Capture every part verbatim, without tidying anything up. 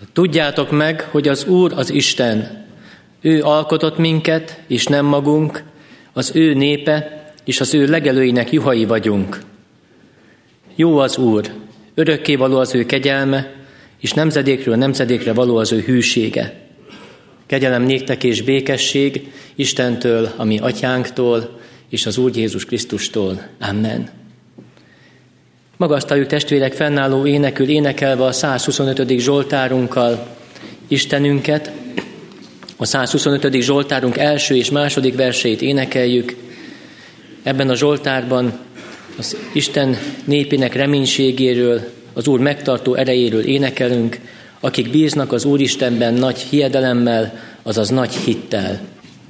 Tudjátok meg, hogy az Úr az Isten. Ő alkotott minket, és nem magunk, az ő népe, és az ő legelőinek juhai vagyunk. Jó az Úr, örökké való az ő kegyelme, és nemzedékről nemzedékre való az ő hűsége. Kegyelem néktek és békesség Istentől, a mi atyánktól, és az Úr Jézus Krisztustól. Amen. Magasztaljuk testvérek fennálló énekül énekelve a százhuszonötödik zsoltárunkkal Istenünket. A százhuszonötödik zsoltárunk első és második verseit énekeljük. Ebben a zsoltárban az Isten népének reménységéről, az Úr megtartó erejéről énekelünk, akik bíznak az Úristenben nagy hiedelemmel, azaz nagy hittel.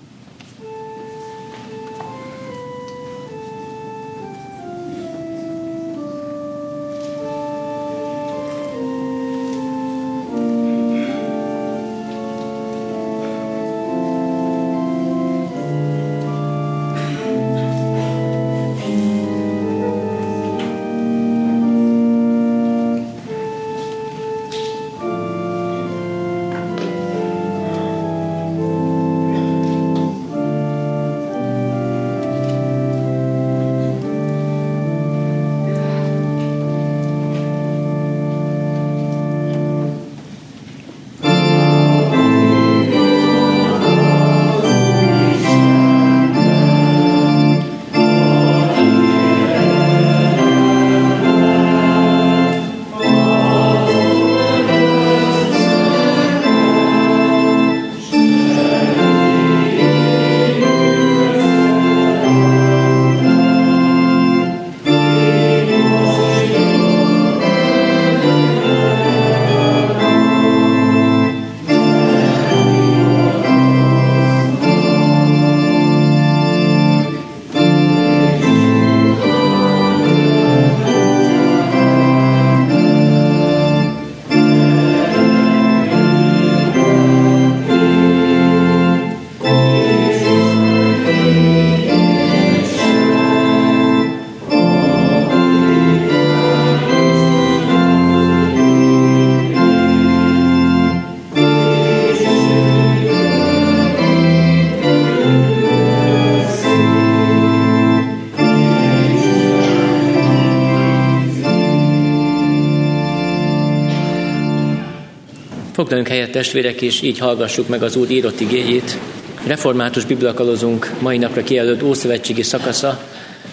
Foglaljunk helyet, testvérek, és így hallgassuk meg az Úr írott igéjét. Református bibliakalozunk mai napra kijelölt ószövetségi szakasza,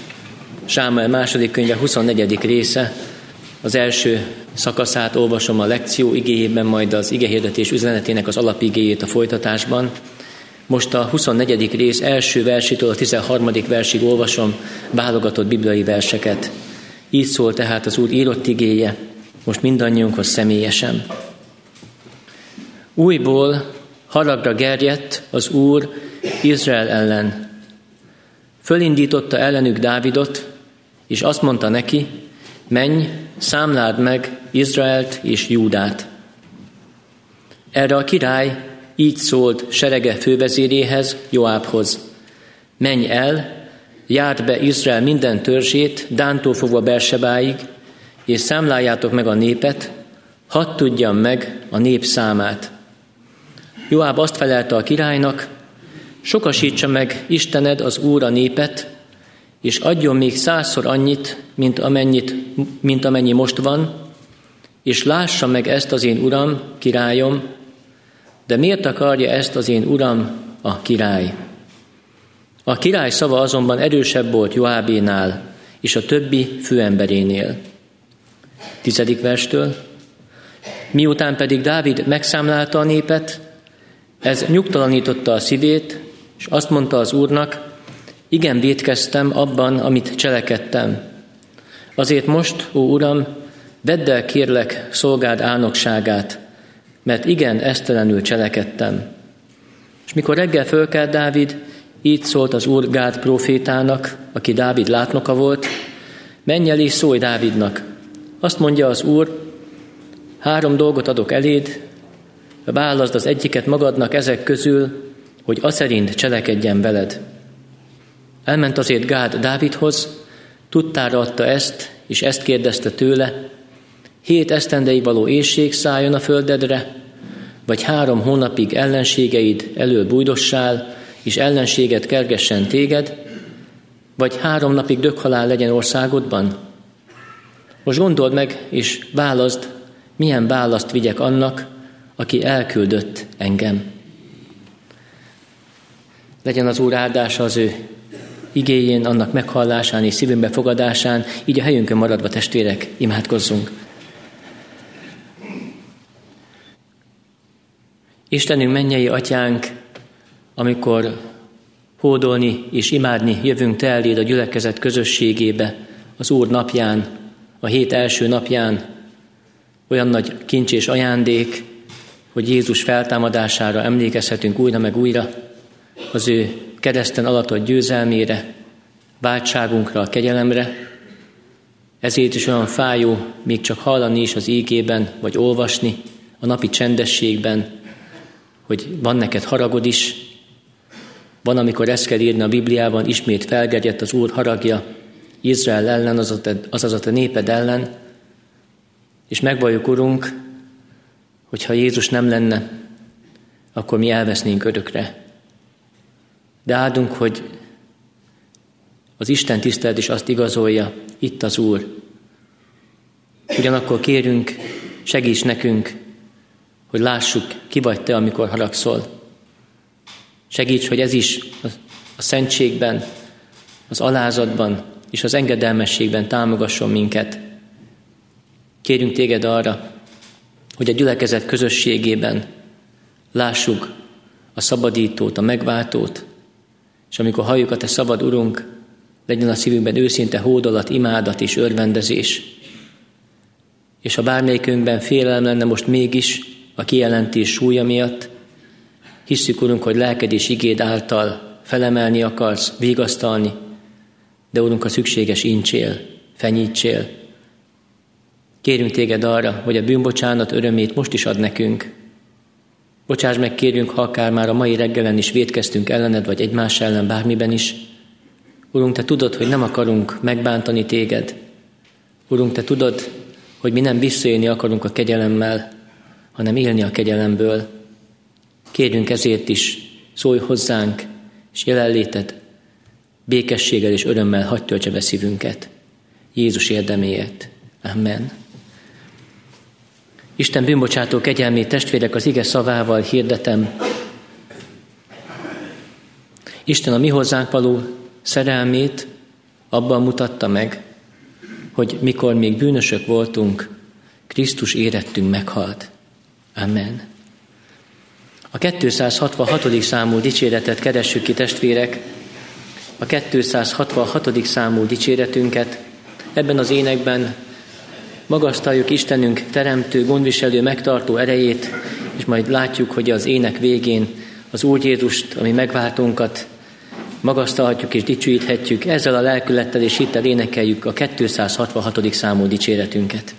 Sámuel második könyve huszonnegyedik része. Az első szakaszát olvasom a lekció igéjében, majd az igehirdetés üzenetének az alapigéjét a folytatásban. Most a huszonnegyedik rész első versétől a tizenharmadik versig olvasom válogatott bibliai verseket. Így szól tehát az Úr írott igéje, most mindannyiunkhoz személyesen. Újból haragra gerjedt az Úr Izrael ellen. Fölindította ellenük Dávidot, és azt mondta neki, menj, számláld meg Izraelt és Júdát. Erre a király így szólt serege fővezéréhez, Joábhoz. Menj el, járd be Izrael minden törzsét, Dántól fogva Bersebáig, és számláljátok meg a népet, hadd tudjam meg a nép számát. Joáb azt felelte a királynak, sokasítsa meg Istened az Úr a népet, és adjon még százszor annyit, mint, amennyit, mint amennyi most van, és lássa meg ezt az én uram, királyom, de miért akarja ezt az én uram, a király? A király szava azonban erősebb volt Joábénál, és a többi főemberénél. Tizedik verstől. Miután pedig Dávid megszámlálta a népet, ez nyugtalanította a szívét, és azt mondta az Úrnak, igen, vétkeztem abban, amit cselekedtem. Azért most, ó Uram, vedd el kérlek szolgád álnokságát, mert igen, esztelenül cselekedtem. És mikor reggel fölkelt Dávid, így szólt az Úr Gád prófétának, aki Dávid látnoka volt, menj el és szólj Dávidnak. Azt mondja az Úr, három dolgot adok eléd, válaszd az egyiket magadnak ezek közül, hogy aszerint cselekedjen veled. Elment azért Gád Dávidhoz, tudtára adta ezt, és ezt kérdezte tőle, hét esztendei való éhség szálljon a földedre, vagy három hónapig ellenségeid elől bújdossál, és ellenséget kergessen téged, vagy három napig döghalál legyen országodban? Most gondold meg, és válaszd, milyen választ vigyek annak, aki elküldött engem. Legyen az Úr áldása az ő igéjén, annak meghallásán és szívünkbe fogadásán, így a helyünkön maradva, testvérek, imádkozzunk. Istenünk, mennyei atyánk, amikor hódolni és imádni jövünk te eléd a gyülekezet közösségébe, az Úr napján, a hét első napján, olyan nagy kincs és ajándék, hogy Jézus feltámadására emlékezhetünk újra meg újra, az ő kereszten alatott győzelmére, váltságunkra, a kegyelemre. Ezért is olyan fájó még csak hallani is az ígében, vagy olvasni a napi csendességben, hogy van neked haragod is. Van, amikor ezt kell írni a Bibliában, ismét felgerjedt az Úr haragja Izrael ellen, azaz a te néped ellen, és megvalljuk, Urunk, hogy ha Jézus nem lenne, akkor mi elvesznénk örökre. De áldunk, hogy az Isten tisztelet is azt igazolja, itt az Úr. Ugyanakkor kérünk, segíts nekünk, hogy lássuk, ki vagy te, amikor haragszol. Segíts, hogy ez is a szentségben, az alázatban és az engedelmességben támogasson minket. Kérünk téged arra, hogy a gyülekezet közösségében lássuk a szabadítót, a megváltót, és amikor halljuk a te szabad, Urunk, legyen a szívünkben őszinte hódolat, imádat és örvendezés. És ha bármelyikünkben félelem lenne most mégis a kijelentés súlya miatt, hisszük, Urunk, hogy lelked és igéd által felemelni akarsz, vigasztalni, de Urunk, a szükséges incsél, fenyítsél. Kérünk téged arra, hogy a bűnbocsánat örömét most is ad nekünk. Bocsáss meg, kérjünk, ha akár már a mai reggelen is vétkeztünk ellened, vagy egymás ellen, bármiben is. Urunk, te tudod, hogy nem akarunk megbántani téged. Urunk, te tudod, hogy mi nem visszaélni akarunk a kegyelemmel, hanem élni a kegyelemből. Kérjünk ezért is, szólj hozzánk, és jelenléted békességgel és örömmel hadd töltse be szívünket. Jézus érdeméért. Amen. Isten bűnbocsátó kegyelmét, testvérek, az ige szavával hirdetem. Isten a mi hozzánk való szerelmét abban mutatta meg, hogy mikor még bűnösök voltunk, Krisztus érettünk meghalt. Amen. A kétszázhatvanhatodik számú dicséretet keressük ki, testvérek. A kétszázhatvanhatodik számú dicséretünket ebben az énekben magasztaljuk Istenünk teremtő, gondviselő, megtartó erejét, és majd látjuk, hogy az ének végén az Úr Jézust, ami megváltónkat magasztalhatjuk és dicsőíthetjük. Ezzel a lelkülettel és hittel énekeljük a kétszázhatvanhatodik számú dicséretünket.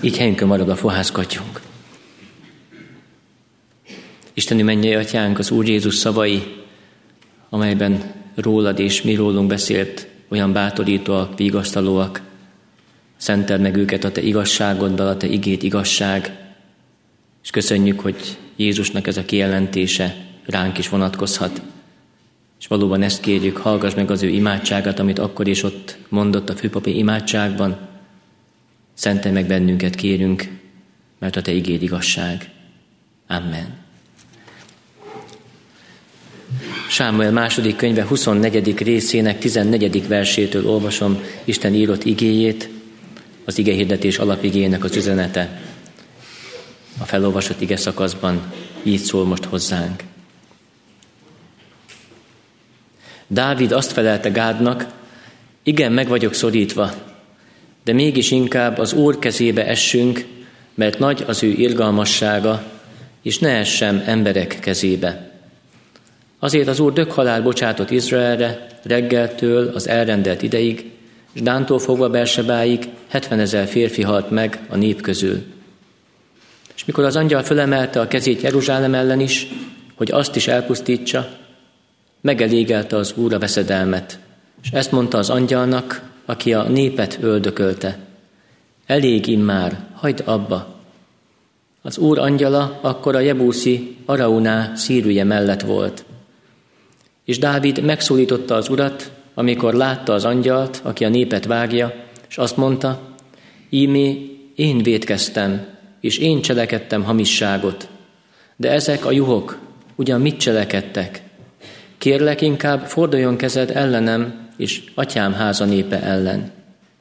így helyünkön maradva fohászkodjunk. Istenünk mennyei Atyánk, az Úr Jézus szavai, amelyben rólad és mi rólunk beszélt, olyan bátorítóak, vigasztalóak. Szenteld meg őket a te igazságoddal, a te igét igazság, és köszönjük, hogy Jézusnak ez a kijelentése ránk is vonatkozhat. És valóban ezt kérjük, hallgass meg az ő imádságát, amit akkor is ott mondott a főpapi imádságban. Szentelj meg bennünket, kérünk, mert a te igéd igazság. Amen. Sámuel második könyve huszonnegyedik részének tizennegyedik versétől olvasom Isten írott igéjét, az igehirdetés alapigének az üzenete. A felolvasott ige szakaszban így szól most hozzánk. Dávid azt felelte Gádnak, igen, meg vagyok szorítva, de mégis inkább az Úr kezébe essünk, mert nagy az ő irgalmassága, és ne essem emberek kezébe. Azért az Úr dökhalál bocsátott Izraelre reggeltől az elrendelt ideig, és Dántól fogva Bersebáig hetvenezer férfi halt meg a nép közül. És mikor az angyal fölemelte a kezét Jeruzsálem ellen is, hogy azt is elpusztítsa, megelégelte az Úr a veszedelmet, és ezt mondta az angyalnak, aki a népet öldökölte. Elég immár, hagyd abba. Az Úr angyala akkor a jebúszi Arauná szírűje mellett volt. És Dávid megszólította az Urat, amikor látta az angyalt, aki a népet vágja, és azt mondta, ímé én vétkeztem, és én cselekedtem hamisságot. De ezek a juhok ugyan mit cselekedtek? Kérlek, inkább forduljon kezed ellenem, és atyám háza népe ellen.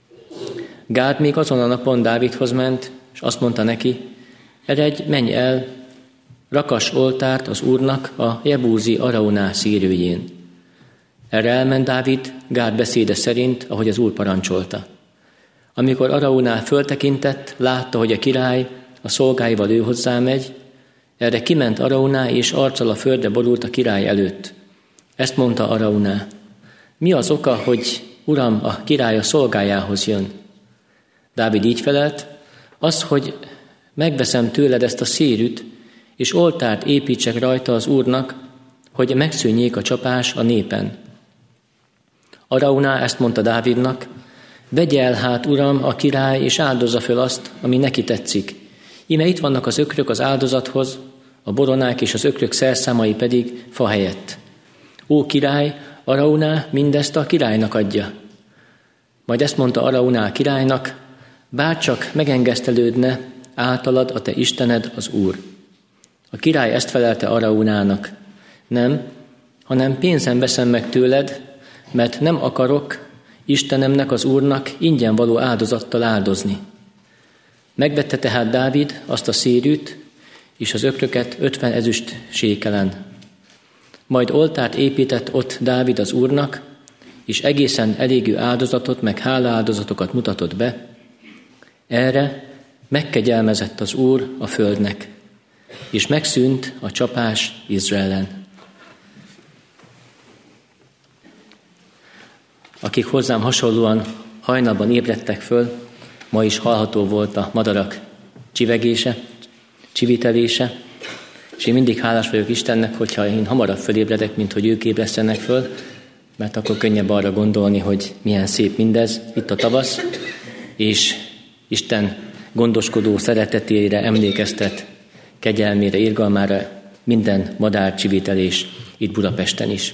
Gád még azon a napon Dávidhoz ment, és azt mondta neki, eredj, menj el, rakas oltárt az Úrnak a jebúzi Arauná szírőjén. Erre elment Dávid Gád beszéde szerint, ahogy az Úr parancsolta. Amikor Arauná föltekintett, látta, hogy a király a szolgáival ő hozzá megy, erre kiment Arauná, és arccal a földre borult a király előtt. Ezt mondta Arauná, mi az oka, hogy Uram, a király a szolgájához jön? Dávid így felelt, az, hogy megveszem tőled ezt a szérűt, és oltárt építsek rajta az Úrnak, hogy megszűnjék a csapás a népen. Arauná ezt mondta Dávidnak, vegye el hát, Uram, a király, és áldozza föl azt, ami neki tetszik. Íme itt vannak az ökrök az áldozathoz, a boronák és az ökrök szerszámai pedig fa helyett. Ó király, Arauná mindezt a királynak adja. Majd ezt mondta Arauná a királynak, bárcsak megengesztelődne általad a te Istened az Úr. A király ezt felelte Araunának, nem, hanem pénzen veszem meg tőled, mert nem akarok Istenemnek, az Úrnak ingyen való áldozattal áldozni. Megvette tehát Dávid azt a szérűt, és az ökröket ötven ezüst sékelen. Majd oltárt épített ott Dávid az Úrnak, és egészen elégű áldozatot, meg hálaáldozatokat mutatott be. Erre megkegyelmezett az Úr a földnek, és megszűnt a csapás Izraelen. Akik hozzám hasonlóan hajnalban ébredtek föl, ma is hallható volt a madarak csivegése, csivitelése, és én mindig hálás vagyok Istennek, hogyha én hamarabb fölébredek, mint hogy ők ébresztenek föl, mert akkor könnyebb arra gondolni, hogy milyen szép mindez, itt a tavasz, és Isten gondoskodó szeretetére emlékeztet, kegyelmére, irgalmára minden madár csivitelés itt Budapesten is.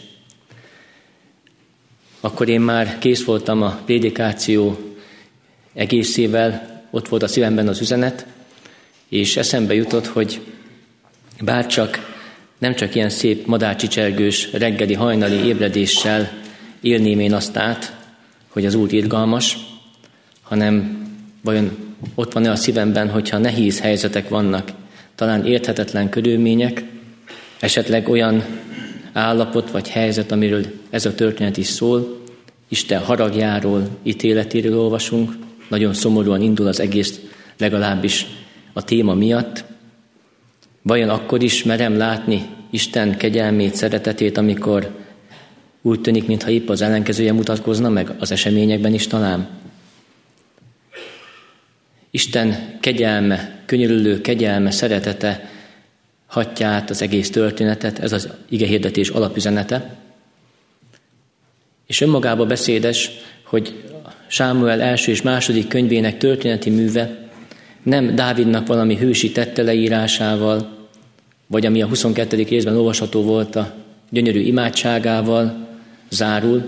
Akkor én már kész voltam a prédikáció egészével, ott volt a szívemben az üzenet, és eszembe jutott, hogy bárcsak nem csak ilyen szép madárcsicsergős reggeli hajnali ébredéssel élném én azt át, hogy az Úr irgalmas, hanem vajon ott van-e a szívemben, hogyha nehéz helyzetek vannak, talán érthetetlen körülmények, esetleg olyan állapot vagy helyzet, amiről ez a történet is szól, Isten haragjáról, ítéletéről olvasunk, nagyon szomorúan indul az egész, legalábbis a téma miatt. Vajon akkor is merem látni Isten kegyelmét, szeretetét, amikor úgy tűnik, mintha épp az ellenkezője mutatkozna meg az eseményekben is talán? Isten kegyelme, könyörülő kegyelme, szeretete hatja át az egész történetet, ez az igehirdetés alapüzenete. És önmagába beszédes, hogy Sámuel első és második könyvének történeti műve nem Dávidnak valami hősi tette leírásával, vagy ami a huszonkettedik részben olvasható volt a gyönyörű imádságával zárul,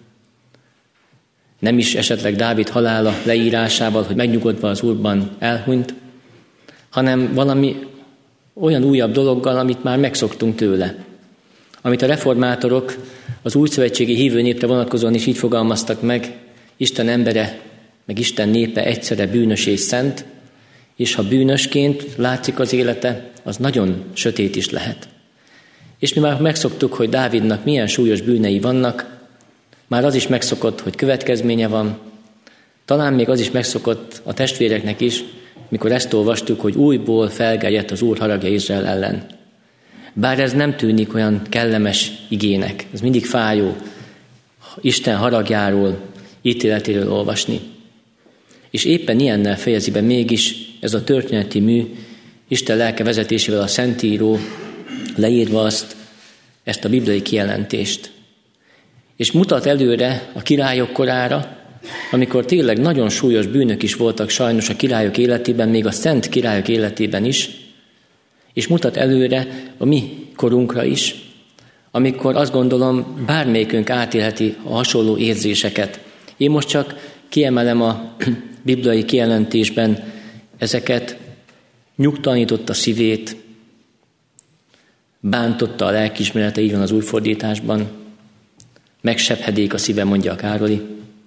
nem is esetleg Dávid halála leírásával, hogy megnyugodva az Úrban elhunyt, hanem valami olyan újabb dologgal, amit már megszoktunk tőle. Amit a reformátorok az újszövetségi hívő népre vonatkozóan is így fogalmaztak meg, Isten embere, meg Isten népe egyszerre bűnös és szent, és ha bűnösként látszik az élete, az nagyon sötét is lehet. És mi már megszoktuk, hogy Dávidnak milyen súlyos bűnei vannak, már az is megszokott, hogy következménye van, talán még az is megszokott a testvéreknek is, mikor ezt olvastuk, hogy újból felgerjedt az Úr haragja Izrael ellen. Bár ez nem tűnik olyan kellemes igének, ez mindig fájó, Isten haragjáról, ítéletéről olvasni. És éppen ilyennel fejezi be mégis ez a történeti mű, Isten lelke vezetésével a Szentíró, leírva azt, ezt a bibliai kijelentést. És mutat előre a királyok korára, amikor tényleg nagyon súlyos bűnök is voltak sajnos a királyok életében, még a szent királyok életében is, és mutat előre a mi korunkra is, amikor azt gondolom, bármelyikünk átélheti a hasonló érzéseket. Én most csak kiemelem a bibliai kijelentésben ezeket, nyugtalanította a szívét, bántotta a lelkiismerete, így van az új fordításban, megsebhedék a szíve, mondja a Károli.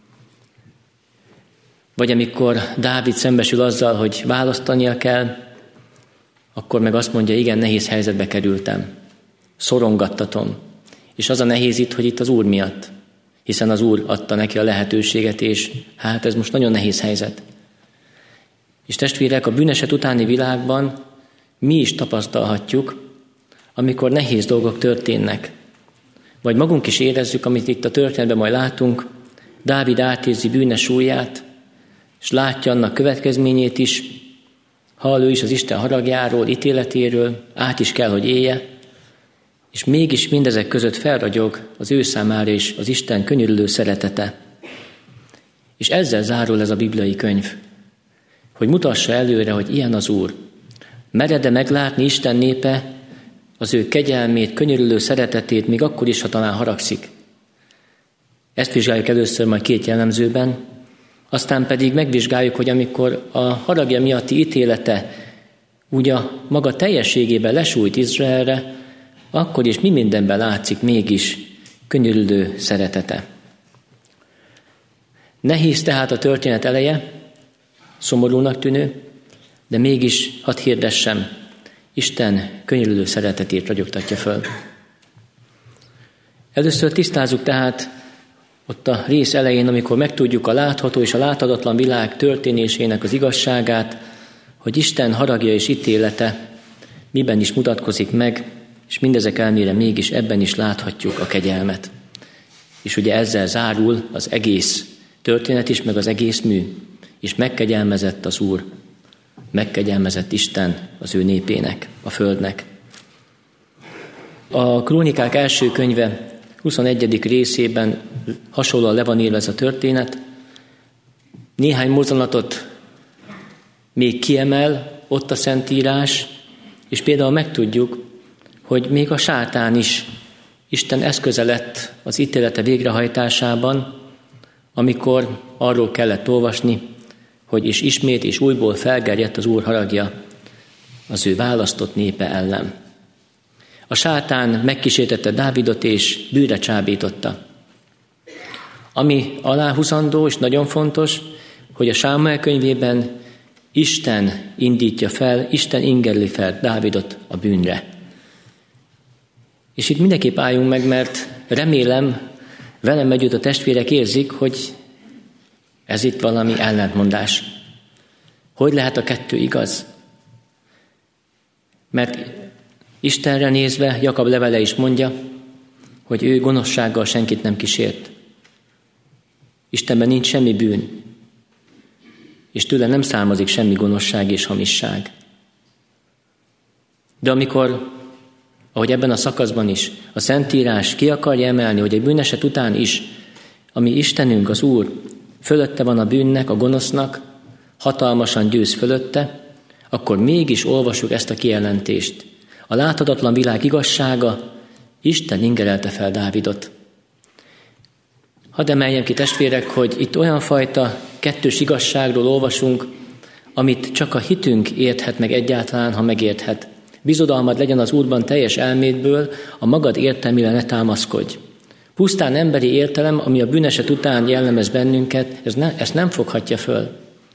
Vagy amikor Dávid szembesül azzal, hogy választania kell, akkor meg azt mondja, igen, nehéz helyzetbe kerültem, szorongattatom. És az a nehéz itt, hogy itt az Úr miatt, hiszen az Úr adta neki a lehetőséget, és hát ez most nagyon nehéz helyzet. És testvérek, a bűneset utáni világban mi is tapasztalhatjuk, amikor nehéz dolgok történnek. Vagy magunk is érezzük, amit itt a történetben majd látunk, Dávid átérzi bűne súlyát, és látja annak következményét is, hall ő is az Isten haragjáról, ítéletéről, át is kell, hogy élje, és mégis mindezek között felragyog az ő számára is az Isten könyörülő szeretete. És ezzel zárul ez a bibliai könyv, hogy mutassa előre, hogy ilyen az Úr. Mered-e meglátni Isten népe az ő kegyelmét, könyörülő szeretetét, még akkor is, ha talán haragszik. Ezt vizsgáljuk először majd két jellemzőben, aztán pedig megvizsgáljuk, hogy amikor a haragja miatti ítélete úgy a maga teljességében lesújt Izraelre, akkor is mi mindenben látszik mégis könyörülő szeretete. Nehéz tehát a történet eleje, szomorúnak tűnő, de mégis hadd hirdessem, Isten könyörülő szeretetét ragyogtatja föl. Először tisztázzuk tehát ott a rész elején, amikor megtudjuk a látható és a láthatatlan világ történésének az igazságát, hogy Isten haragja és ítélete miben is mutatkozik meg, és mindezek ellenére mégis ebben is láthatjuk a kegyelmet. És ugye ezzel zárul az egész történet is, meg az egész mű. És megkegyelmezett az Úr, megkegyelmezett Isten az ő népének, a földnek. A Krónikák első könyve huszonegyedik részében hasonlóan le van írva ez a történet. Néhány mozzanatot még kiemel ott a Szentírás, és például megtudjuk, hogy még a sátán is Isten eszköze lett az ítélete végrehajtásában, amikor arról kellett olvasni, hogy és ismét és újból felgerjedt az Úr haragja az ő választott népe ellen. A sátán megkísértette Dávidot és bűnre csábította. Ami aláhúzandó és nagyon fontos, hogy a Sámuel könyvében Isten indítja fel, Isten ingerli fel Dávidot a bűnre. És itt mindenképp álljunk meg, mert remélem, velem együtt a testvérek érzik, hogy ez itt valami ellentmondás. Hogy lehet a kettő igaz? Mert Istenre nézve Jakab levele is mondja, hogy ő gonoszsággal senkit nem kísért. Istenben nincs semmi bűn. és tőle nem származik semmi gonoszság és hamisság. De amikor, ahogy ebben a szakaszban is, a Szentírás ki akarja emelni, hogy egy bűneset után is, ami Istenünk, az Úr, fölötte van a bűnnek, a gonosznak, hatalmasan győz fölötte, akkor mégis olvassuk ezt a kijelentést. A láthatatlan világ igazsága, Isten ingerelte fel Dávidot. Hadd emeljem ki, testvérek, hogy itt olyan fajta kettős igazságról olvasunk, amit csak a hitünk érthet meg egyáltalán, ha megérthet. Bizodalmad legyen az Úrban teljes elmédből, a magad értelmére ne támaszkodj. Pusztán emberi értelem, ami a bűneset után jellemez bennünket, ez ne, ezt nem foghatja föl.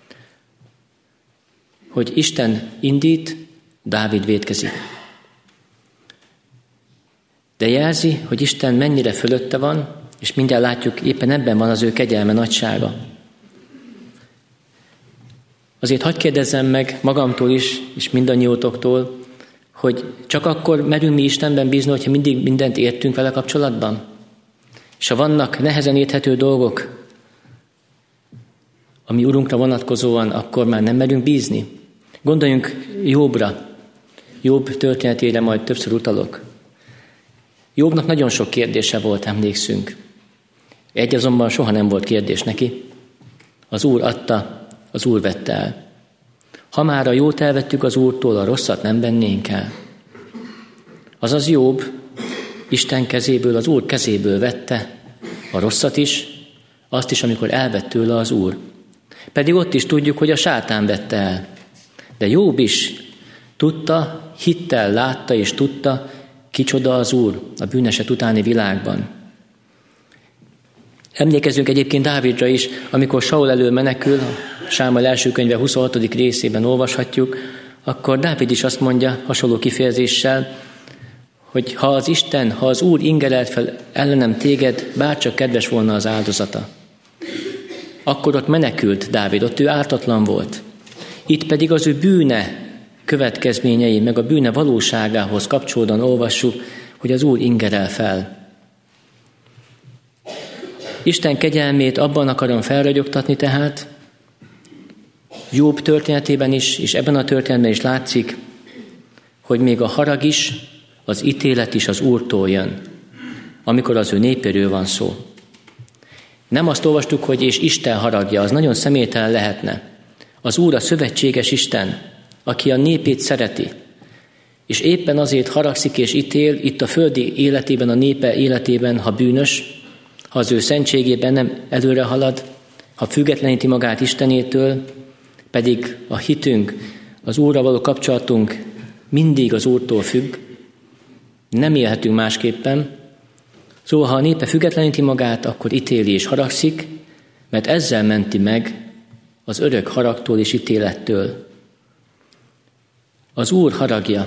Hogy Isten indít, Dávid vétkezik. De jelzi, hogy Isten mennyire fölötte van, és mindjárt látjuk, éppen ebben van az ő kegyelme nagysága. Azért hadd kérdezzem meg magamtól is, és mindannyiótoktól, hogy csak akkor merünk mi Istenben bízni, hogyha mindig mindent értünk vele kapcsolatban? És ha vannak nehezen érthető dolgok, ami Urunkra vonatkozóan, akkor már nem merünk bízni. Gondoljunk Jobbra. Jobb történetére majd többször utalok. Jobbnak nagyon sok kérdése volt, emlékszünk. Egy azonban soha nem volt kérdés neki. Az Úr adta, az Úr vette el. Ha már a jót elvettük az Úrtól, a rosszat nem vennénk el. Azaz Jobb Isten kezéből, az Úr kezéből vette a rosszat is, azt is, amikor elvett tőle az Úr. Pedig ott is tudjuk, hogy a sátán vette el. De Jobb is tudta, hittel látta és tudta, kicsoda az Úr a bűneset utáni világban. Emlékezzünk egyébként Dávidra is, amikor Saul elől menekül, Sámuel első könyve huszonhatodik részében olvashatjuk, akkor Dávid is azt mondja hasonló kifejezéssel, hogy ha az Isten, ha az Úr ingerelt fel ellenem téged, bárcsak kedves volna az áldozata. Akkor ott menekült Dávid, ott ő ártatlan volt. Itt pedig az ő bűne következményei, meg a bűne valóságához kapcsolódóan olvassuk, hogy az Úr ingerel fel. Isten kegyelmét abban akarom felragyogtatni tehát, Jobb történetében is, és ebben a történetben is látszik, hogy még a harag is, az ítélet is az Úrtól jön, amikor az ő népéről van szó. Nem azt olvastuk, hogy és Isten haragja, az nagyon személytelen lehetne. Az Úr a szövetséges Isten, aki a népét szereti, és éppen azért haragszik és ítél itt a földi életében, a népe életében, ha bűnös, ha az ő szentségében nem előre halad, ha függetleníti magát Istenétől, pedig a hitünk, az Úrral való kapcsolatunk mindig az Úrtól függ, nem élhetünk másképpen. Szóval, ha a népe függetleníti magát, akkor ítéli és haragszik, mert ezzel menti meg az örök haragtól és ítélettől. Az Úr haragja.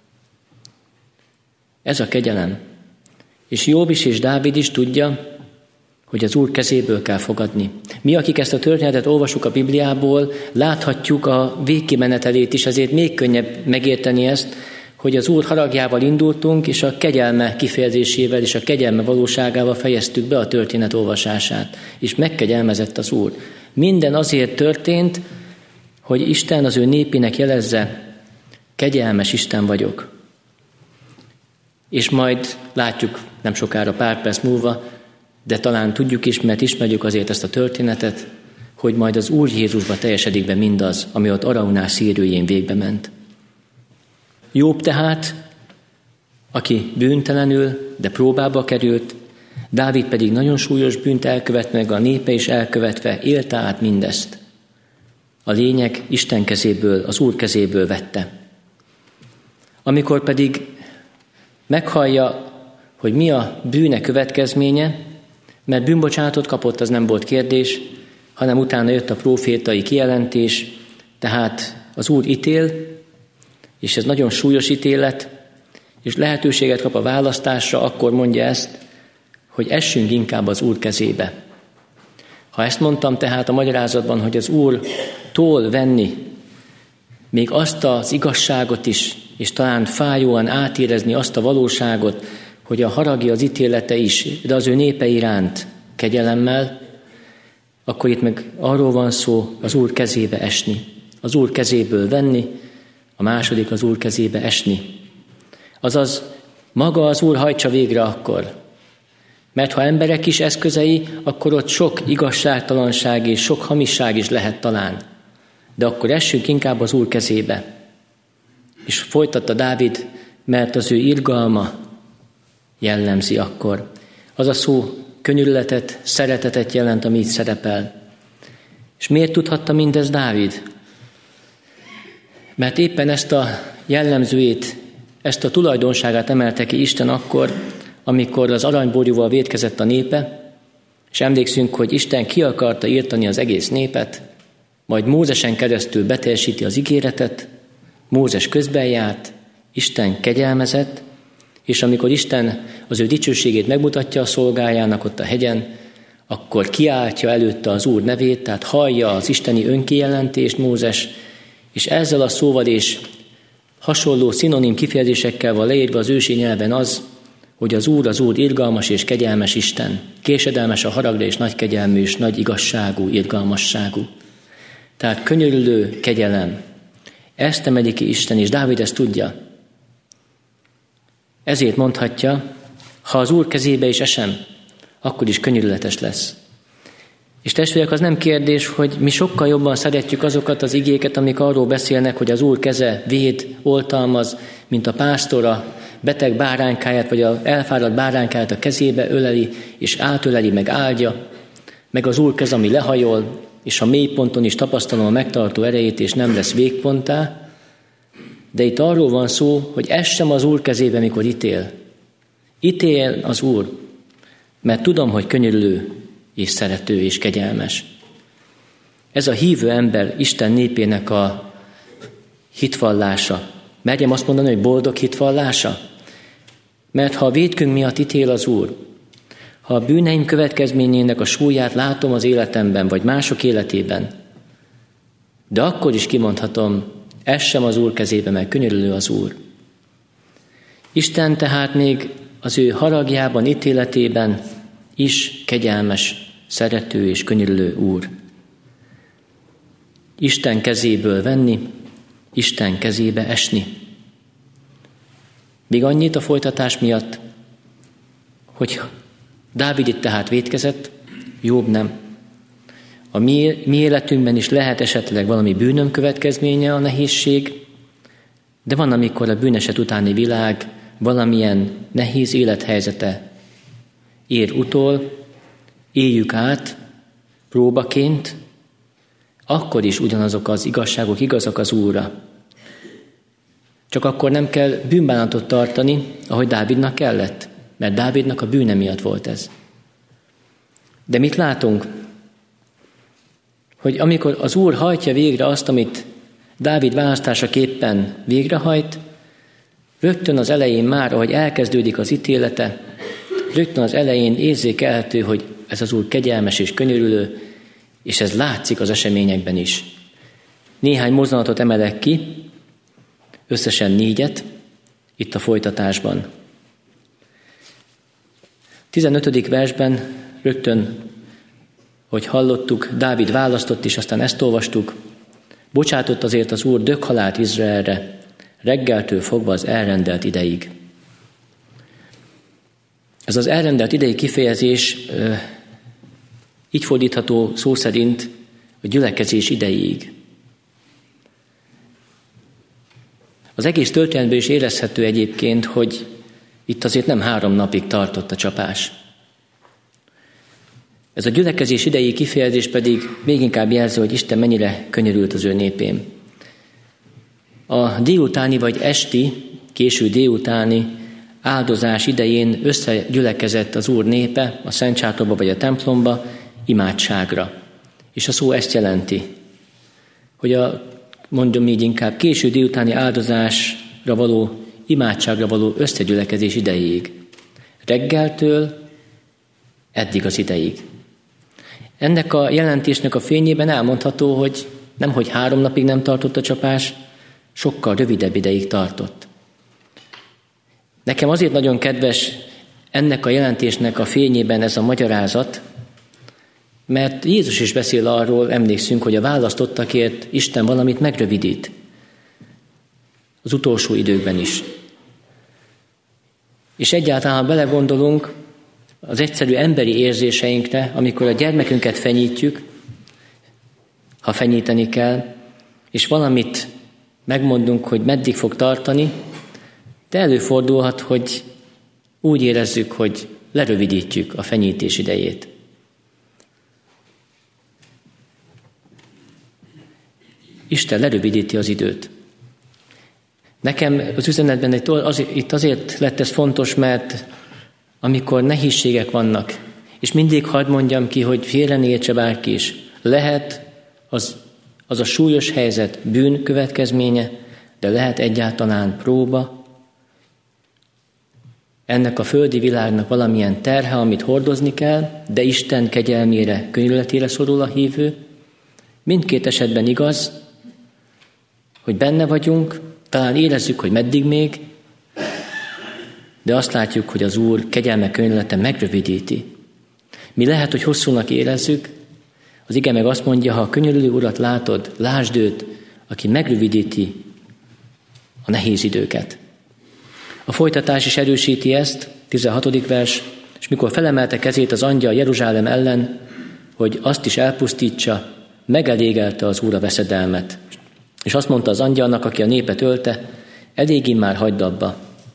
Ez a kegyelem. És Jobb is és Dávid is tudja, hogy az Úr kezéből kell fogadni. Mi, akik ezt a történetet olvasjuk a Bibliából, láthatjuk a végkimenetelét is, azért még könnyebb megérteni ezt, hogy az Úr haragjával indultunk, és a kegyelme kifejezésével és a kegyelme valóságával fejeztük be a történet olvasását, és megkegyelmezett az Úr. Minden azért történt, hogy Isten az ő népének jelezze, kegyelmes Isten vagyok. És majd látjuk nem sokára, pár perc múlva, de talán tudjuk is, mert ismerjük azért ezt a történetet, hogy majd az Úr Jézusba teljesedik be mindaz, ami ott Araunál szírőjén végbe ment. Jobb tehát, aki bűntelenül, de próbába került, Dávid pedig nagyon súlyos bűnt elkövet, meg a népe is elkövetve élte át mindezt. A lényeg Isten kezéből, az Úr kezéből vette. Amikor pedig meghallja, hogy mi a bűne következménye, mert bűnbocsánatot kapott, az nem volt kérdés, hanem utána jött a prófétai kijelentés, tehát az Úr ítél, és ez nagyon súlyos ítélet, és lehetőséget kap a választásra, akkor mondja ezt, hogy essünk inkább az Úr kezébe. Ha ezt mondtam tehát a magyarázatban, hogy az Úrtól venni még azt az igazságot is, és talán fájóan átérezni azt a valóságot, hogy a haragja, az ítélete is, de az ő népe iránt kegyelemmel, akkor itt meg arról van szó, az Úr kezébe esni. Az Úr kezéből venni, a második az Úr kezébe esni. Azaz maga az Úr hajtsa végre akkor. Mert ha emberek is eszközei, akkor ott sok igazságtalanság és sok hamisság is lehet talán. De akkor essünk inkább az Úr kezébe. És folytatta Dávid, mert az ő irgalma jellemzi akkor. Az a szó könyörületet, szeretetet jelent, ami itt szerepel. És miért tudhatta mindez Dávid? Mert éppen ezt a jellemzőjét, ezt a tulajdonságát emelte ki Isten akkor, amikor az aranyborjúval vétkezett a népe, és emlékszünk, hogy Isten ki akarta írtani az egész népet, majd Mózesen keresztül beteljesíti az ígéretet, Mózes közben járt, Isten kegyelmezett, és amikor Isten az ő dicsőségét megmutatja a szolgájának ott a hegyen, akkor kiáltja előtte az Úr nevét, tehát hallja az isteni önkijelentést Mózes, és ezzel a szóval és hasonló szinonim kifejezésekkel van leírva az ősi nyelven az, hogy az Úr az Úr irgalmas és kegyelmes Isten, késedelmes a haragra és nagy kegyelmű és nagy igazságú, irgalmasságú. Tehát könyörülő kegyelem. Ezt emeli ki Isten, és Dávid ezt tudja. Ezért mondhatja, ha az Úr kezébe is esem, akkor is könyörületes lesz. És testvérek, az nem kérdés, hogy mi sokkal jobban szeretjük azokat az igéket, amik arról beszélnek, hogy az Úr keze véd, oltalmaz, mint a pásztor a beteg báránykáját, vagy az elfáradt báránykáját a kezébe öleli, és átöleli, meg áldja, meg az Úr kez, ami lehajol, és a mélyponton is tapasztalom a megtartó erejét, és nem lesz végponttá. De itt arról van szó, hogy ez sem az Úr kezébe, mikor ítél. Ítél az Úr, mert tudom, hogy könyörülő, és szerető, és kegyelmes. Ez a hívő ember Isten népének a hitvallása. Merjem azt mondani, hogy boldog hitvallása? Mert ha a vétkünk miatt ítél az Úr, ha a bűneim következményének a súlyát látom az életemben, vagy mások életében, de akkor is kimondhatom, ez sem az Úr kezébe, mert könyörülő az Úr. Isten tehát még az ő haragjában, ítéletében is kegyelmes, szerető és könyörülő Úr. Isten kezéből venni, Isten kezébe esni. Még annyit a folytatás miatt, hogy Dávid itt tehát vétkezett, Jobb nem. A mi, mi életünkben is lehet esetleg valami bűnöm következménye a nehézség, de van, amikor a bűneset utáni világ valamilyen nehéz élethelyzete ér utol, éljük át próbaként, akkor is ugyanazok az igazságok igazak az Úrra. Csak akkor nem kell bűnbánatot tartani, ahogy Dávidnak kellett, mert Dávidnak a bűne miatt volt ez. De mit látunk? Hogy amikor az Úr hajtja végre azt, amit Dávid választásaképpen végrehajt, rögtön az elején már, ahogy elkezdődik az ítélete, rögtön az elején érzékelhető, hogy ez az Úr kegyelmes és könyörülő, és ez látszik az eseményekben is. Néhány mozdulatot emelek ki, összesen négyet, itt a folytatásban. tizenötödik versben rögtön, hogy hallottuk, Dávid választott, és aztán ezt olvastuk. Bocsátott azért az Úr dökhalált Izraelre, reggeltől fogva az elrendelt ideig. Ez az elrendelt idei kifejezés így fordítható szó szerint a gyülekezés idejéig. Az egész történetből is érezhető egyébként, hogy itt azért nem három napig tartott a csapás. Ez a gyülekezés idei kifejezés pedig még inkább jelzi, hogy Isten mennyire könyörült az ő népén. A délutáni vagy esti, késő délutáni áldozás idején összegyülekezett az Úr népe a szentsátorba vagy a templomba imádságra. És a szó ezt jelenti, hogy a, mondom így inkább, késő délutáni áldozásra való, imádságra való összegyülekezés idejéig. Reggeltől eddig az ideig. Ennek a jelentésnek a fényében elmondható, hogy nemhogy három napig nem tartott a csapás, sokkal rövidebb ideig tartott. Nekem azért nagyon kedves ennek a jelentésnek a fényében ez a magyarázat, Mert Jézus is beszél arról, emlékszünk, hogy a választottakért Isten valamit megrövidít. Az utolsó időkben is. És egyáltalán, ha belegondolunk az egyszerű emberi érzéseinkre, amikor a gyermekünket fenyítjük, ha fenyíteni kell, és valamit megmondunk, hogy meddig fog tartani, de előfordulhat, hogy úgy érezzük, hogy lerövidítjük a fenyítés idejét. Isten lerövidíti az időt. Nekem az üzenetben itt azért lett ez fontos, mert amikor nehézségek vannak, és mindig hadd mondjam ki, hogy félre ne értse bárki is, lehet az, az a súlyos helyzet bűn következménye, de lehet egyáltalán próba, ennek a földi világnak valamilyen terhe, amit hordozni kell, de Isten kegyelmére, könyörületére szorul a hívő. Mindkét esetben igaz, hogy benne vagyunk, talán érezzük, hogy meddig még, de azt látjuk, hogy az Úr kegyelme, könyörülete megrövidíti. Mi lehet, hogy hosszúnak érezzük, az ige meg azt mondja, ha a könyörülő Urat látod, lásd őt, aki megrövidíti a nehéz időket. A folytatás is erősíti ezt, tizenhatodik vers, és mikor felemelte kezét az angyal Jeruzsálem ellen, hogy azt is elpusztítsa, megelégelte az Úr a veszedelmet. És azt mondta az angyalnak, aki a népet ölte, elég már hagyd abba.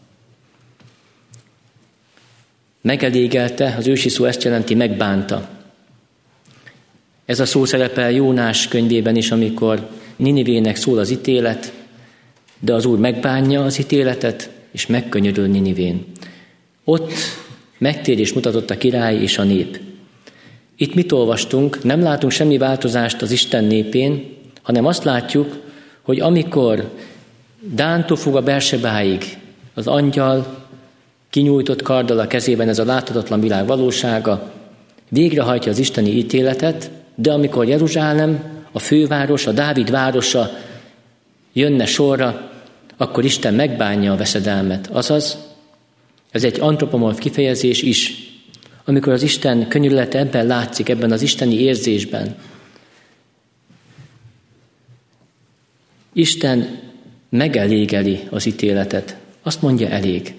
Megelégelte, az ősi szó ezt jelenti, megbánta. Ez a szó szerepel Jónás könyvében is, amikor Ninivének szól az ítélet, de az Úr megbánja az ítéletet, és megkönyörül Ninivén. Ott megtérést mutatott a király és a nép. Itt mit olvastunk? Nem látunk semmi változást az Isten népén, hanem azt látjuk, hogy amikor Dántól fog a Bersebáig az angyal kinyújtott karddal a kezében, ez a láthatatlan világ valósága, végrehajtja az isteni ítéletet, de amikor Jeruzsálem, a főváros, a Dávid városa jönne sorra, akkor Isten megbánja a veszedelmet. Azaz, ez egy antropomorf kifejezés is, amikor az Isten könyörülete ebben látszik, ebben az isteni érzésben. Isten megelégeli az ítéletet. Azt mondja, elég.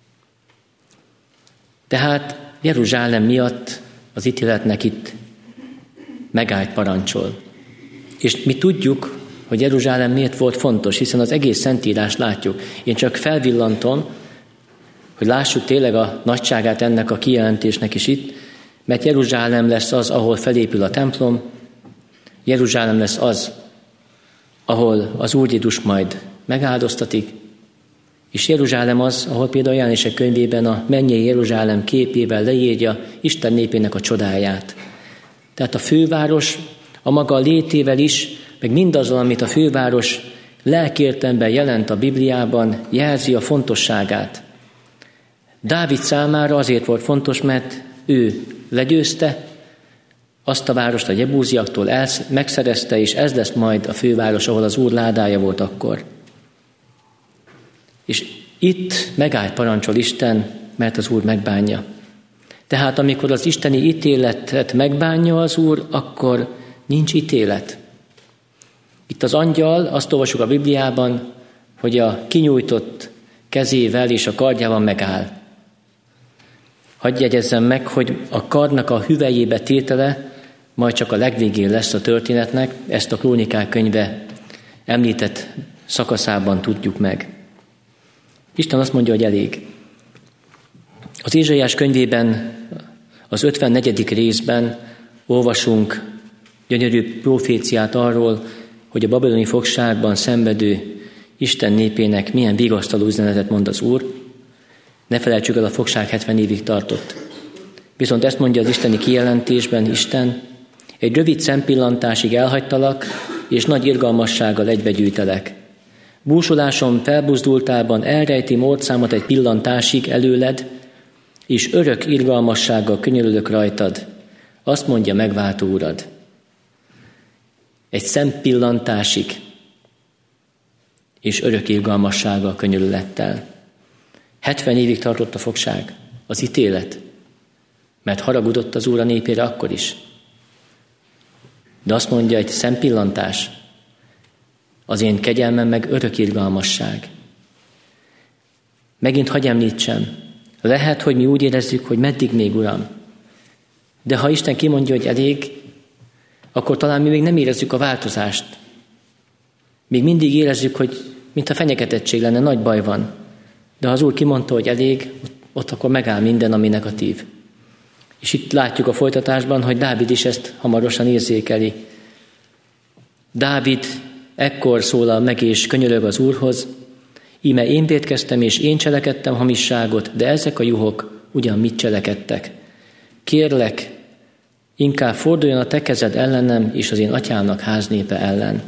Tehát Jeruzsálem miatt az ítéletnek itt megállt parancsol. És mi tudjuk, hogy Jeruzsálem miért volt fontos, hiszen az egész Szentírást látjuk. Én csak felvillantom, hogy lássuk tényleg a nagyságát ennek a kijelentésnek is itt, mert Jeruzsálem lesz az, ahol felépül a templom, Jeruzsálem lesz az, ahol az Úr Jézus majd megáldoztatik, és Jeruzsálem az, ahol például Jánosek könyvében a mennyei Jeruzsálem képével leírja Isten népének a csodáját. Tehát a főváros a maga létével is, meg mindazzal, amit a főváros lelkiértelemben jelent a Bibliában, jelzi a fontosságát. Dávid számára azért volt fontos, mert ő legyőzte azt a várost a jebúziaktól, elsz- megszerezte, és ez lesz majd a főváros, ahol az Úr ládája volt akkor. És itt megállt parancsol Isten, mert az Úr megbánja. Tehát amikor az isteni ítéletet megbánja az Úr, akkor nincs ítélet. Itt az angyal, azt olvasjuk a Bibliában, hogy a kinyújtott kezével és a kardjával megáll. Hadd jegyezzem meg, hogy a kardnak a hüvelyébe tétele majd csak a legvégén lesz a történetnek, ezt a Krónikák könyve említett szakaszában tudjuk meg. Isten azt mondja, hogy elég. Az Ézsaiás könyvében, az ötvennegyedik részben olvasunk gyönyörű proféciát arról, hogy a babiloni fogságban szenvedő Isten népének milyen vigasztaló üzenetet mond az Úr. Ne felejtsük el, a fogság hetven évig tartott. Viszont ezt mondja az isteni kijelentésben Isten, egy rövid szempillantásig elhagytalak, és nagy irgalmassággal egybegyűjtelek. Búsolásom felbuzdultában elrejti mórcámat egy pillantásig előled, és örök irgalmassággal könyörülök rajtad. Azt mondja megváltó Urad. Egy szempillantásig, és örök irgalmassággal, könyörülettel. hetven évig tartott a fogság, az ítélet, mert haragudott az Úr a népére akkor is. De azt mondja, egy szempillantás, az én kegyelmem meg örök irgalmasság. Megint hagy említsem, lehet, hogy mi úgy érezzük, hogy meddig még, Uram. De ha Isten kimondja, hogy elég, akkor talán mi még nem érezzük a változást. Még mindig érezzük, hogy mintha fenyegetettség lenne, nagy baj van. De ha az Úr kimondta, hogy elég, ott akkor megáll minden, ami negatív. És itt látjuk a folytatásban, hogy Dávid is ezt hamarosan érzékeli. Dávid ekkor szólal meg és könyörög az Úrhoz: íme én vétkeztem és én cselekedtem hamisságot, de ezek a juhok ugyan mit cselekedtek? Kérlek, inkább forduljon a te kezed ellenem és az én atyámnak háznépe ellen.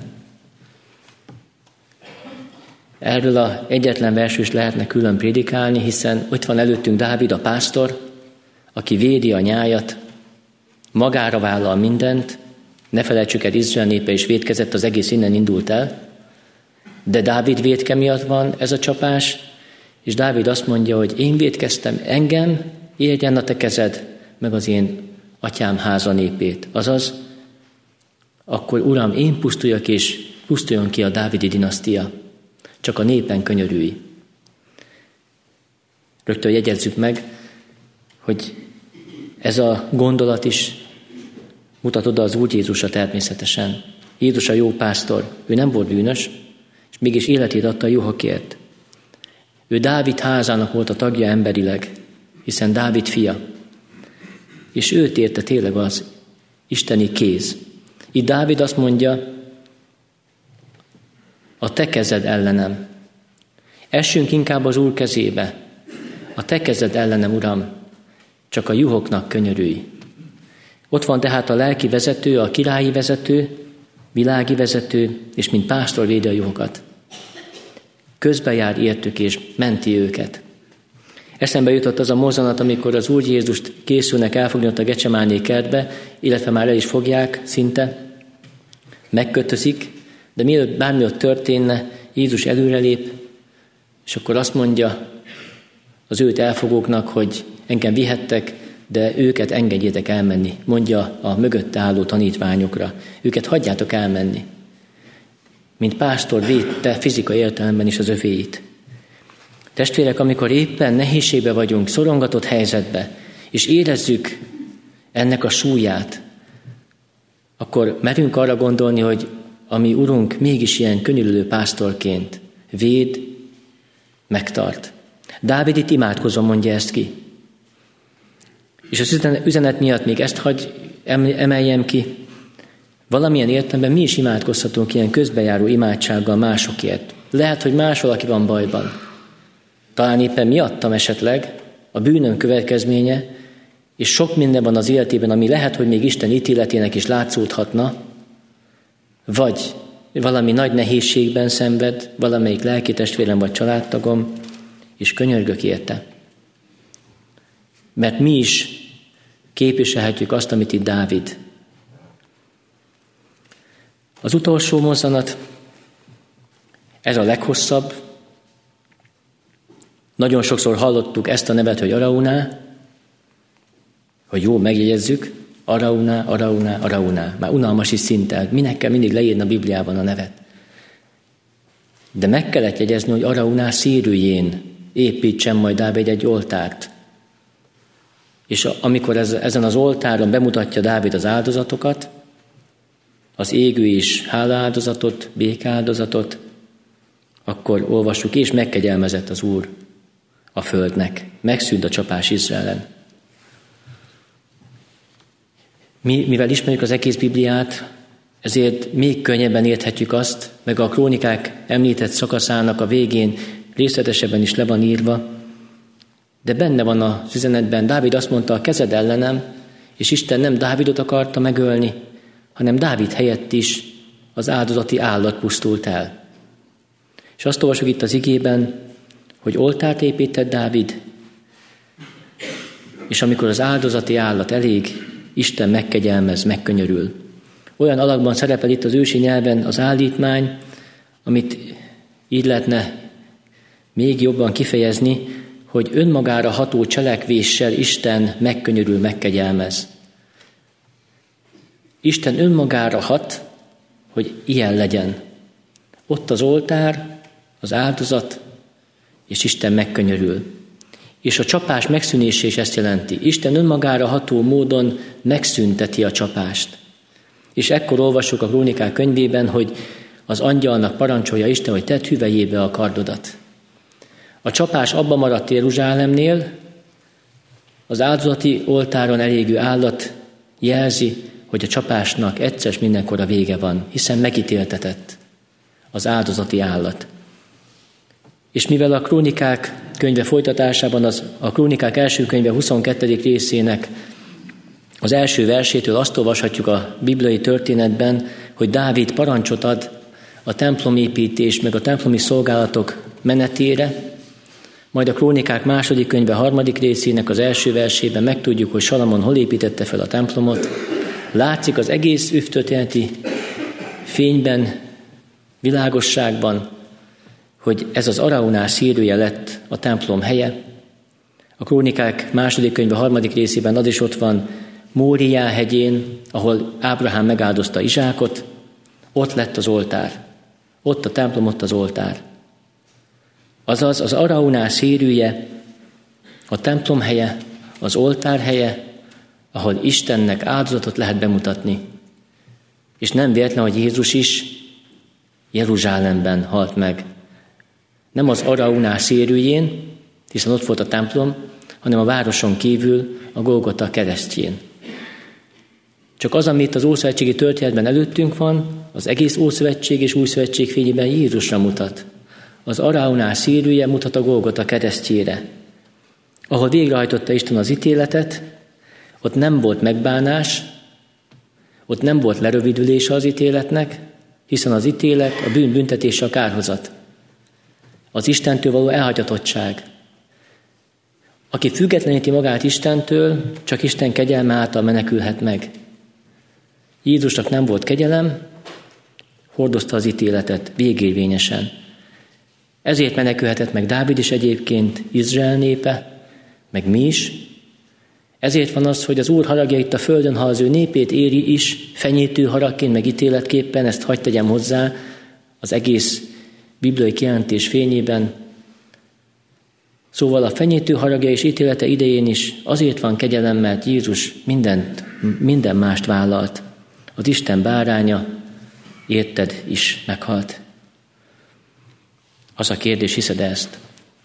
Erről az egyetlen versről is lehetne külön prédikálni, hiszen ott van előttünk Dávid, a pásztor, aki védi a nyájat, magára vállal mindent, ne felejtsük el, Izrael népe is vétkezett, az egész innen indult el, de Dávid vétke miatt van ez a csapás, és Dávid azt mondja, hogy én vétkeztem, engem érjen a te kezed, meg az én atyám háza népét. Azaz, akkor Uram, én pusztuljak, és pusztuljon ki a dávidi dinasztia. Csak a népen könyörülj. Rögtön jegyezzük meg, hogy ez a gondolat is mutat oda az Úr Jézusra természetesen. Jézus a jó pásztor, ő nem volt bűnös, és mégis életét adta a juhokért. Ő Dávid házának volt a tagja emberileg, hiszen Dávid fia. És őt érte tényleg az isteni kéz. Itt Dávid azt mondja, a te kezed ellenem. Essünk inkább az Úr kezébe. A te kezed ellenem, Uram, csak a juhoknak könyörülj. Ott van tehát a lelki vezető, a királyi vezető, világi vezető, és mint pásztor védi a juhokat. Közbe jár értük, és menti őket. Eszembe jutott az a mozzanat, amikor az Úr Jézust készülnek elfogni ott a Gecsemáné kertbe, illetve már el is fogják szinte, megkötözik, de mielőtt bármi ott történne, Jézus előrelép, és akkor azt mondja az őt elfogóknak, hogy engem vihettek, de őket engedjétek elmenni, mondja a mögötte álló tanítványokra. Őket hagyjátok elmenni. Mint pásztor védte fizikai értelemben is az övéit. Testvérek, amikor éppen nehézségbe vagyunk, szorongatott helyzetbe, és érezzük ennek a súlyát, akkor merünk arra gondolni, hogy a mi Urunk mégis ilyen könyörülő pásztorként véd, megtart. Dávid itt imádkozom, mondja ezt ki. És az üzenet miatt még ezt hagy emeljem ki. Valamilyen értelemben mi is imádkozhatunk ilyen közbejáró imádsággal másokért. Lehet, hogy más valaki van bajban. Talán éppen miattam esetleg a bűnöm következménye, és sok minden van az életében, ami lehet, hogy még Isten ítéletének is látszódhatna, vagy valami nagy nehézségben szenved, valamelyik lelki testvérem vagy családtagom, és könyörgök érte. Mert mi is képviselhetjük azt, amit itt Dávid. Az utolsó mozzanat, ez a leghosszabb. Nagyon sokszor hallottuk ezt a nevet, hogy Arauná, hogy jó, megjegyezzük, Arauná, Arauná, Arauná. Már unalmas is szinten. Minek kell mindig leírni a Bibliában a nevet? De meg kellett jegyezni, hogy Arauná szírűjén építsen majd Dávid egy oltárt. És amikor ez, ezen az oltáron bemutatja Dávid az áldozatokat, az égő is hálaáldozatot, békáldozatot, akkor olvassuk, és megkegyelmezett az Úr a földnek. Megszűnt a csapás Izraelen. Mi, mivel ismerjük az egész Bibliát, ezért még könnyebben érthetjük azt, meg a krónikák említett szakaszának a végén részletesebben is le van írva, de benne van az üzenetben, Dávid azt mondta, a kezed ellenem, és Isten nem Dávidot akarta megölni, hanem Dávid helyett is az áldozati állat pusztult el. És azt olvasjuk itt az igében, hogy oltárt épített Dávid, és amikor az áldozati állat elég, Isten megkegyelmez, megkönyörül. Olyan alakban szerepel itt az ősi nyelven az állítmány, amit így lehetne még jobban kifejezni, hogy önmagára ható cselekvéssel Isten megkönyörül, megkegyelmez. Isten önmagára hat, hogy ilyen legyen. Ott az oltár, az áldozat, és Isten megkönyörül. És a csapás megszűnése is ezt jelenti. Isten önmagára ható módon megszünteti a csapást. És ekkor olvassuk a Krónikák könyvében, hogy az angyalnak parancsolja Isten, hogy tedd hüvelyébe a kardodat. A csapás abba maradt Jeruzsálemnél, az áldozati oltáron elégő állat jelzi, hogy a csapásnak egyszer mindenkor a vége van, hiszen megítéltetett az áldozati állat. És mivel a Krónikák könyve folytatásában, az, a Krónikák első könyve huszonkettedik részének az első versétől azt olvashatjuk a bibliai történetben, hogy Dávid parancsot ad a templomépítés meg a templomi szolgálatok menetére, majd a Krónikák második könyve harmadik részének az első versében megtudjuk, hogy Salamon hol építette fel a templomot. Látszik az egész ügytörténeti fényben, világosságban, hogy ez az Araunál szírője lett a templom helye. A Krónikák második könyve harmadik részében az is ott van, Móriá hegyén, ahol Ábrahám megáldozta Izsákot, ott lett az oltár. Ott a templom, ott az oltár. Azaz az Araunál szírője, a templom helye, az oltár helye, ahol Istennek áldozatot lehet bemutatni. És nem véletlen, hogy Jézus is Jeruzsálemben halt meg. Nem az Araunál szérűjén, hiszen ott volt a templom, hanem a városon kívül a Golgota keresztjén. Csak az, amit az ószövetségi történetben előttünk van, az egész Ószövetség és Újszövetség fényében Jézusra mutat. Az Araunál szérűje mutat a Golgota keresztjére. Ahol végrehajtotta Isten az ítéletet, ott nem volt megbánás, ott nem volt lerövidülése az ítéletnek, hiszen az ítélet, a bűn büntetése a kárhozat. Az Istentől való elhagyatottság. Aki függetleníti magát Istentől, csak Isten kegyelme által menekülhet meg. Jézusnak nem volt kegyelem, hordozta az ítéletet végérvényesen. Ezért menekülhetett meg Dávid is egyébként, Izrael népe, meg mi is. Ezért van az, hogy az Úr haragja itt a földön, ha az ő népét éri is, fenyítő haragként, meg ítéletképpen, ezt hadd tegyem hozzá az egész bibliai kijelentés fényében. Szóval a fenyítő haragja és ítélete idején is azért van kegyelem, mert Jézus mindent, minden mást vállalt. Az Isten báránya érted is meghalt. Az a kérdés, hiszed ezt?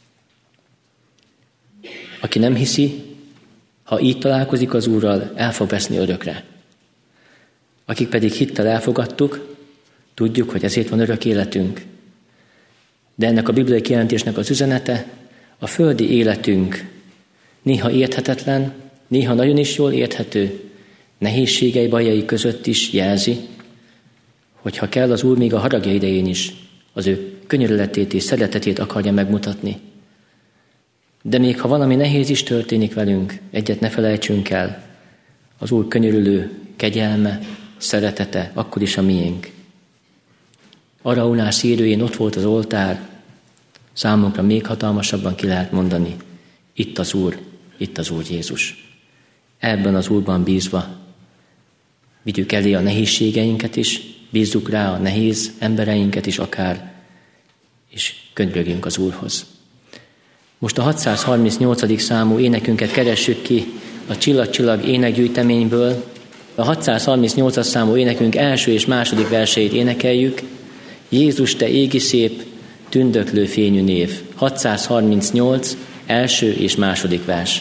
Aki nem hiszi, ha így találkozik az Úrral, el fog veszni örökre. Akik pedig hittel elfogadtuk, tudjuk, hogy ezért van örök életünk. De ennek a bibliai kijelentésnek az üzenete, a földi életünk néha érthetetlen, néha nagyon is jól érthető, nehézségei, bajai között is jelzi, hogy ha kell, az Úr még a haragja idején is az ő könyörületét és szeretetét akarja megmutatni. De még ha valami nehéz is történik velünk, egyet ne felejtsünk el, az Úr könyörülő kegyelme, szeretete, akkor is a miénk. Araunál szírőjén ott volt az oltár, számunkra még hatalmasabban ki lehet mondani, itt az Úr, itt az Úr Jézus. Ebben az Úrban bízva vigyük elé a nehézségeinket is, bízzuk rá a nehéz embereinket is akár, és könyörögjünk az Úrhoz. Most a hatszázharmincnyolcadik számú énekünket keressük ki a Csillag-csillag énekgyűjteményből. A hatszázharmincnyolcas számú énekünk első és második verseit énekeljük. Jézus, te égi szép, tündöklő fényű név. hatszázharmincnyolc, első és második vers.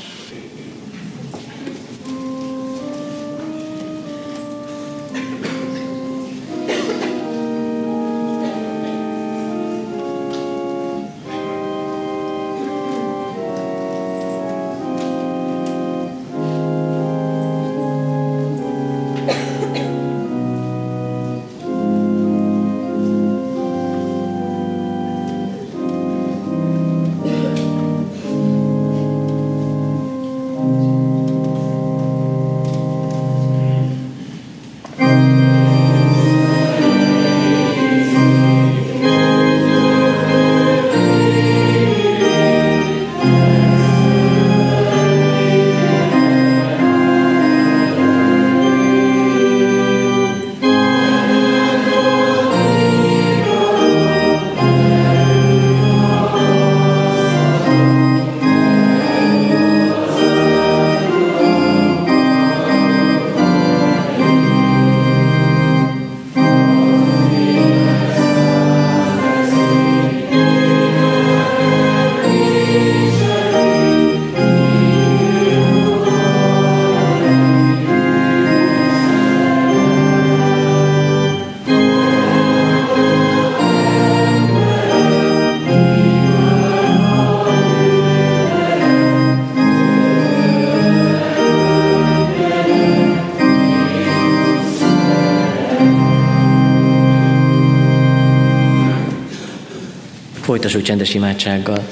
Folytassuk csendes imádsággal.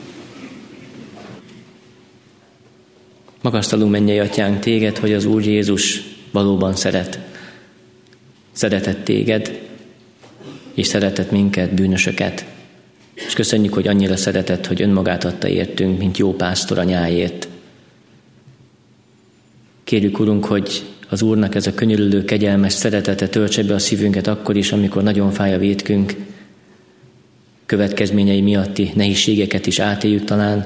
Magasztalunk, mennyei Atyánk, téged, hogy az Úr Jézus valóban szeret. Szeretett téged, és szeretett minket, bűnösöket. És köszönjük, hogy annyira szeretett, hogy önmagát adta értünk, mint jó pásztor a nyájért. Kérjük, Urunk, hogy az Úrnak ez a könyörülő, kegyelmes szeretete töltse be a szívünket akkor is, amikor nagyon fáj a vétkünk, következményei miatti nehézségeket is átéljük talán,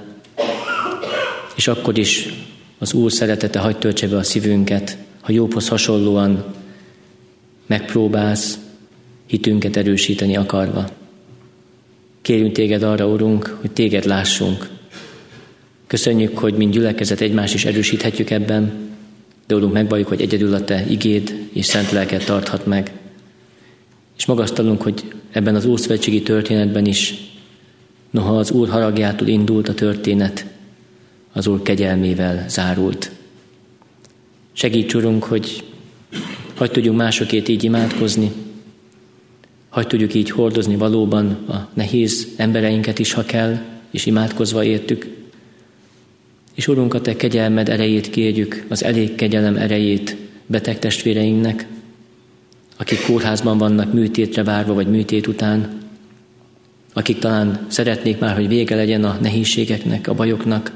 és akkor is az Úr szeretete hagy töltse be a szívünket, ha Jóbhoz hasonlóan megpróbálsz hitünket erősíteni akarva. Kérjünk téged arra, Urunk, hogy téged lássunk. Köszönjük, hogy mint gyülekezet egymást is erősíthetjük ebben, de Urunk, megvalljuk, hogy egyedül a te igéd és szent lelked tarthat meg. És magasztalunk, hogy ebben az ószövetségi történetben is, noha az Úr haragjától indult a történet, az Úr kegyelmével zárult. Segíts, Urunk, hogy hadd tudjunk másokért így imádkozni, hadd tudjuk így hordozni valóban a nehéz embereinket is, ha kell, és imádkozva értük. És Urunk, a te kegyelmed erejét kérjük, az elég kegyelem erejét beteg testvéreinknek, akik kórházban vannak műtétre várva, vagy műtét után, akik talán szeretnék már, hogy vége legyen a nehézségeknek, a bajoknak,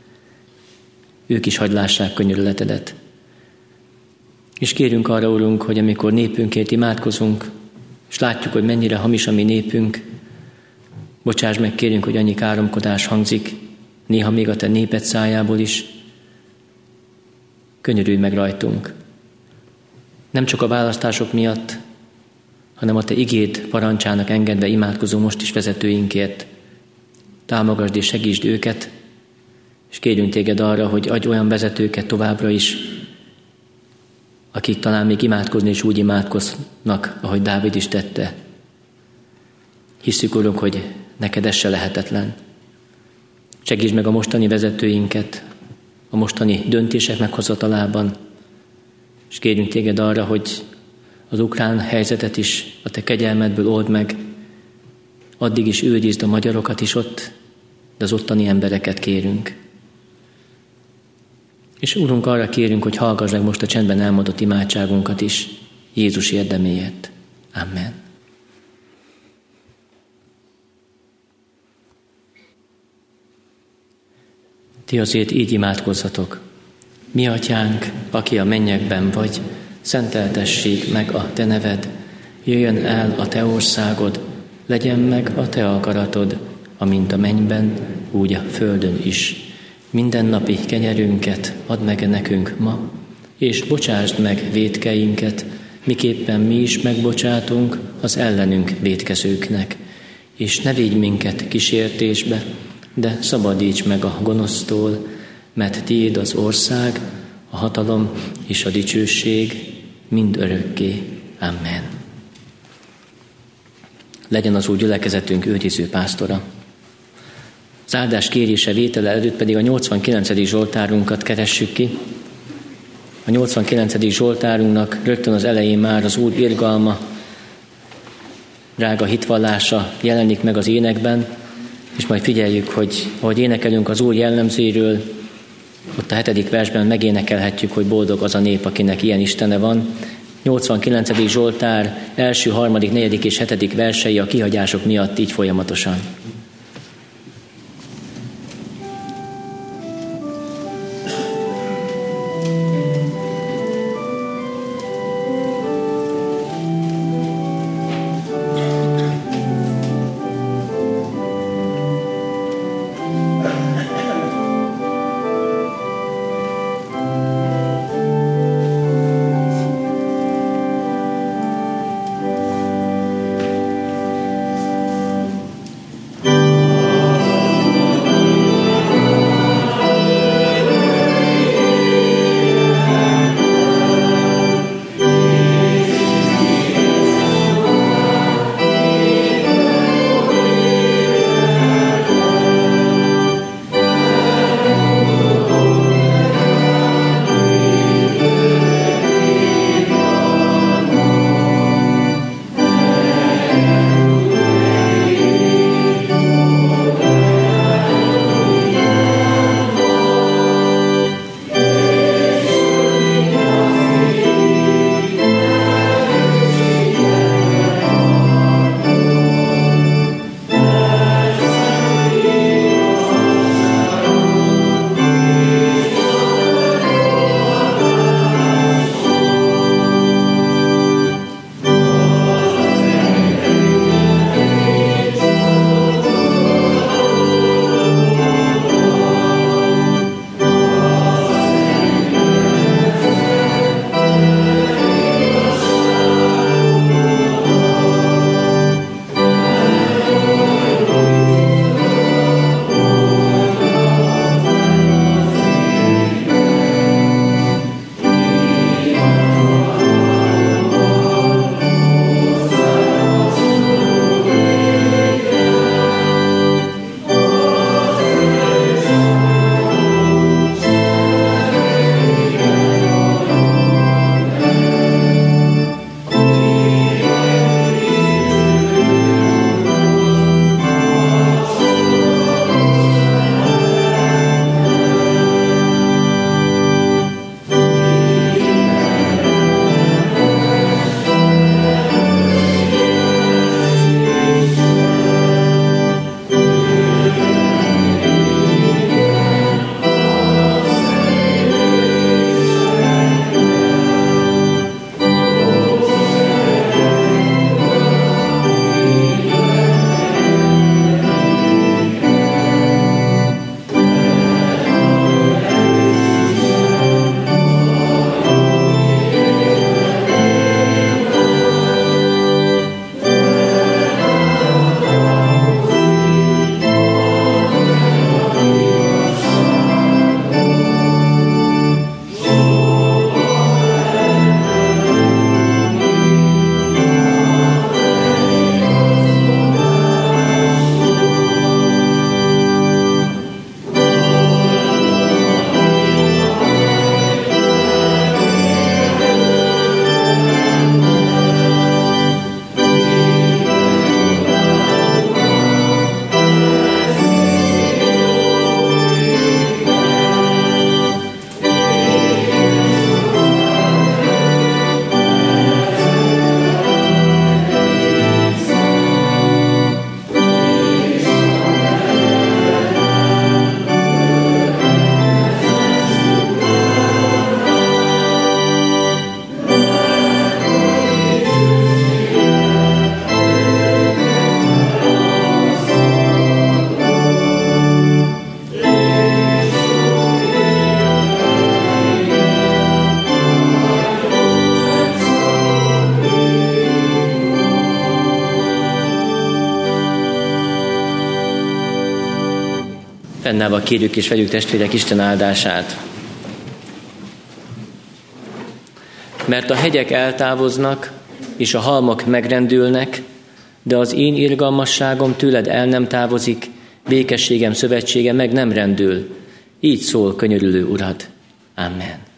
ők is hagyd lássák könyörületedet. És kérünk arra, Urunk, hogy amikor népünkért imádkozunk, és látjuk, hogy mennyire hamis a mi népünk, bocsáss meg, kérünk, hogy annyi káromkodás hangzik, néha még a te néped szájából is, könyörülj meg rajtunk. Nem csak a választások miatt, hanem a te igéd parancsának engedve imádkozó most is vezetőinkért. Támogasd és segítsd őket, és kérjünk téged arra, hogy adj olyan vezetőket továbbra is, akik talán még imádkozni és úgy imádkoznak, ahogy Dávid is tette. Hisszük, Urunk, hogy neked ez se lehetetlen. Segítsd meg a mostani vezetőinket, a mostani döntések meghozatalában, és kérjünk téged arra, hogy az ukrán helyzetet is a te kegyelmedből old meg, addig is őrizd a magyarokat is ott, de az ottani embereket kérünk. És Urunk, arra kérünk, hogy hallgass meg most a csendben elmondott imádságunkat is, Jézus érdeméért. Amen. Ti azért így imádkozzatok. Mi Atyánk, aki a mennyekben vagy, szenteltessék meg a te neved, jöjjön el a te országod, legyen meg a te akaratod, amint a mennyben, úgy a földön is. Mindennapi kenyerünket add meg nekünk ma, és bocsásd meg vétkeinket, miképpen mi is megbocsátunk az ellenünk vétkezőknek. És ne vigy minket kísértésbe, de szabadíts meg a gonosztól, mert tiéd az ország, a hatalom és a dicsőség mind örökké. Amen. Legyen az Úr gyülekezetünk őriző pásztora. Az áldás kérése vétele előtt pedig a nyolcvankilencedik Zsoltárunkat keressük ki. A nyolcvankilencedik Zsoltárunknak rögtön az elején már az Úr irgalma, drága hitvallása jelenik meg az énekben, és majd figyeljük, hogy ahogy énekelünk az Úr jellemzéről, ott a hetedik versben megénekelhetjük, hogy boldog az a nép, akinek ilyen Istene van. nyolcvankilencedik Zsoltár első, harmadik, negyedik és hetedik versei a kihagyások miatt így folyamatosan. Fennállva kérjük és vegyük testvérek Isten áldását. Mert a hegyek eltávoznak, és a halmok megrendülnek, de az én irgalmasságom tőled el nem távozik, békességem szövetsége meg nem rendül. Így szól könyörülő Urad. Amen.